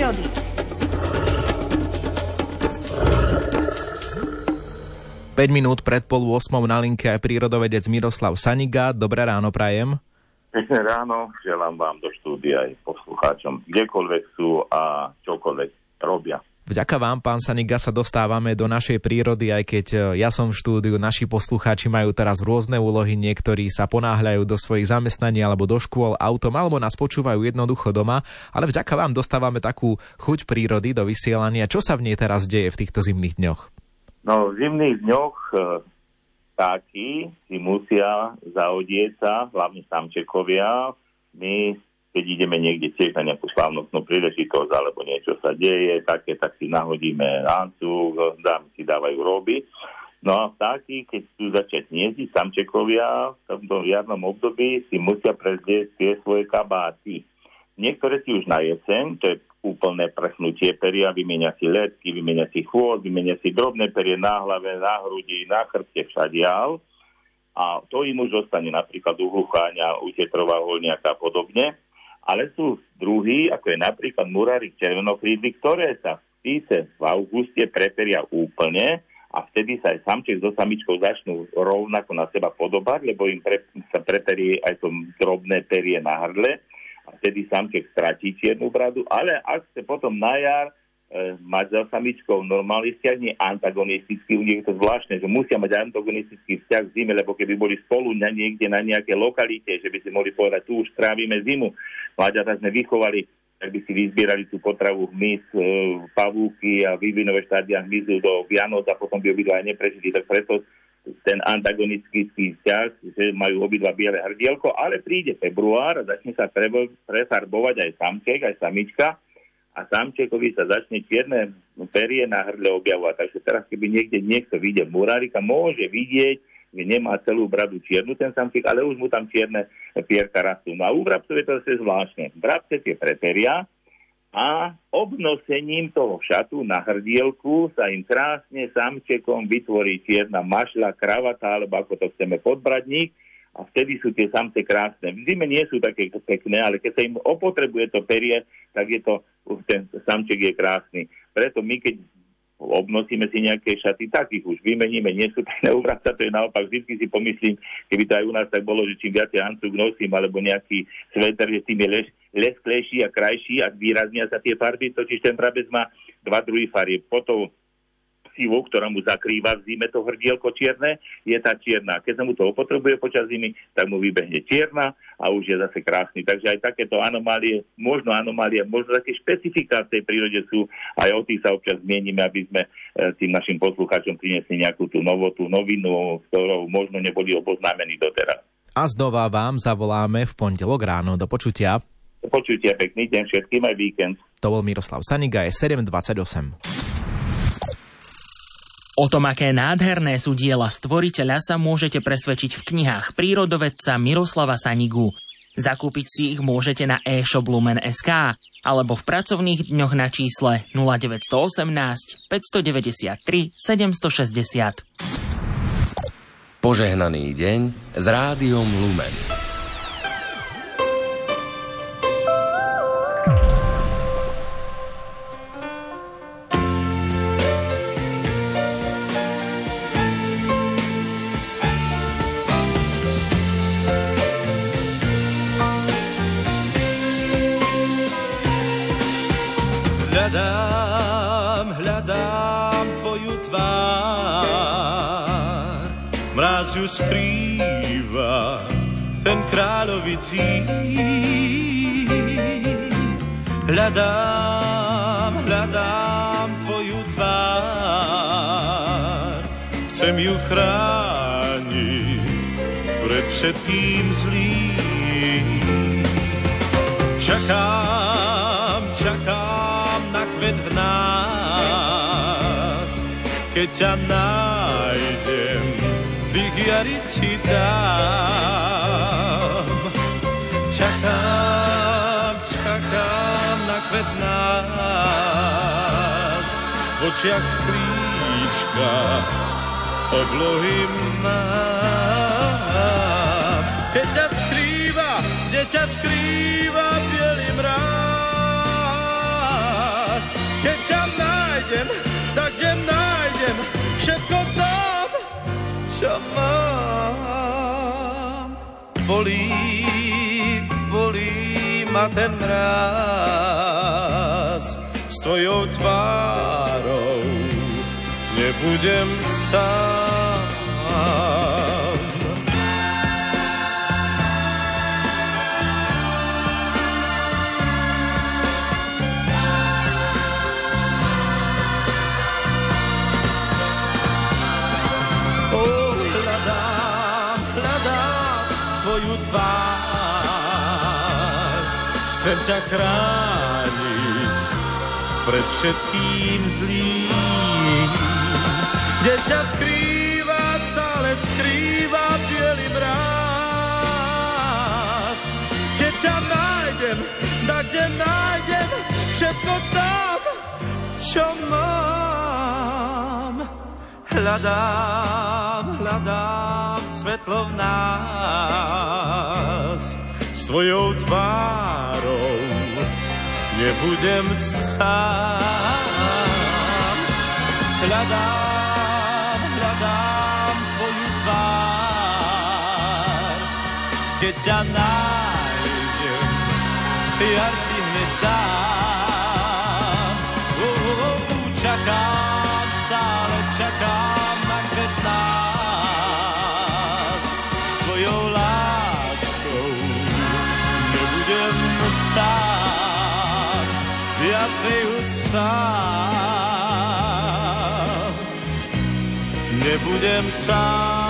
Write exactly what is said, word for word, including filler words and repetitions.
prírody. päť minút pred pol ôsmou na linke aj prírodovedec Miroslav Saniga. Dobré ráno prajem. Pekné ráno, želám vám do štúdia aj poslucháčom, kdekoľvek sú a čokoľvek robia. Vďaka vám, pán Saniga, sa dostávame do našej prírody, aj keď ja som v štúdiu, naši poslucháči majú teraz rôzne úlohy, niektorí sa ponáhľajú do svojich zamestnaní alebo do škôl autom, alebo nás počúvajú jednoducho doma, ale vďaka vám dostávame takú chuť prírody do vysielania. Čo sa v nej teraz deje v týchto zimných dňoch? No, v zimných dňoch vtáky si musia zaodieť sa, hlavne samčekovia. My, keď ideme niekde tiež na nejakú slávnostnú príležitosť alebo niečo sa deje, také, tak si nahodíme láncuk, dámy si dávajú roby. No a vtáky, keď chcú začať hniezdiť, samčekovia v tomto jarnom období si musia prezliecť tie svoje kabáty. Niektoré si už na jeseň, to je úplné prechnutie peria, vymenia si letky, vymenia si chôd, vymenia si drobné perie na hlave, na hrudi, na chrbte, všadiaľ. A to im už zostane napríklad u hlucháňa, u tetrova holniaka a podobne. Ale sú druhy, ako je napríklad murárik červenokrídly, ktoré sa v síce v auguste preperia úplne a vtedy sa aj samček so samičkou začnú rovnako na seba podobať, lebo im pre, sa preperie aj to drobné perie na hrdle. A vtedy samček stratí čiernu bradu, ale ak ste potom na jar e, mať za samičkou normálny vzťah, nie antagonistický, u nich je to zvláštne, že musia mať antagonistický vzťah v zime, lebo keby boli spolu na niekde na nejaké lokalite, že by si mohli povedať, tu už trávime zimu, mláďatá sme vychovali, tak by si vyzbierali tú potravu hmyz, e, pavúky a vývinové štádia hmyzu do Vianoc a potom by obidva aj neprežili, tak preto ten antagonistický vzťah, že majú obidva biele hrdielko, ale príde február a začne sa pre, prefarbovať aj samček, aj samička a samčekovi sa začne čierne perie na hrdle objavovať. Takže teraz, keby niekde niekto vidie murárika, môže vidieť, že nemá celú bradu čiernu ten samček, ale už mu tam čierne pierka rastú. No a u vrabcov je to zase zvláštne. Vrabce tie preperia a obnosením toho šatu na hrdielku sa im krásne samčekom vytvorí čierna mašľa, kravata, alebo ako to chceme, podbradník a vtedy sú tie samce krásne. V zime nie sú také pekné, ale keď sa im opotrebuje to perie, tak je to, ten samček je krásny. Preto my, keď obnosíme si nejaké šaty, tak ich už vymeníme, nie sú pekné u vrabca, to je naopak, vždy si pomyslím, keby to aj u nás tak bolo, že čím viacej hancúk nosím, alebo nejaký sveter, že tým je lež, lesklejší a krajší a výraznia sa tie farby, totiž ten vrabec má dva druhy farieb. Potom sivu, ktorá mu zakrýva v zime to hrdielko čierne, je tá čierna. Keď sa mu to opotrebuje počas zimy, tak mu vybehne čierna a už je zase krásny. Takže aj takéto anomálie, možno anomálie, možno také špecifiká v tej prírode sú, aj o tých sa občas zmienime, aby sme tým našim poslucháčom priniesli nejakú tú novotu, novinu, s ktorou možno neboli oboznámení doteraz. A znova vám zavoláme v pondelok ráno. Do počutia. Do počutia, pekný deň všetkým, aj víkend. To bol Miroslav Saniga, je sedem dvadsaťosem. O tom, aké nádherné sú diela stvoriteľa, sa môžete presvedčiť v knihách prírodovedca Miroslava Sanigu. Zakúpiť si ich môžete na e-shop lumen bodka es ká alebo v pracovných dňoch na čísle nula deväť jedna osem, päť deväť tri, sedem šesť nula. Požehnaný deň s Rádiom Lumen. Hľadám, hľadám tvoju tvár, mráz ju skrýva ten kráľovicí. Hľadám, hľadám tvoju tvár, chcem ju chrániť pred všetkým zlým. Čakám, čakám na kvet v nás, keď ťa nájdem, dých jarici dám. Čakám, čakám na kvet v nás, v očiach sklíčka oblohy mám. Keď ťa skrýva, kde ťa skrýva bielý mráz, nájdem, tak kde nájdem všetko tam, čo mám. Bolí, bolí ma ten mráz s tvojou tvárou, nebudem sám. Chcem ťa chrániť pred všetkým zlým, kde ťa skrýva, stále skrýva biely mráz. Keď ťa nájdem, tak kde nájdem všetko tam, čo mám. Hľadám, hľadám svetlo v nás, s tvojou tvárou nebudem sám. Hľadám, hľadám tvoju tvár, keď ťa nájdem, ja ti hneď dám. Oh, oh, čakám, stále čakám na kvet nás, s tvojou láskou nebudem sám, viacej už sám, nebudem sám.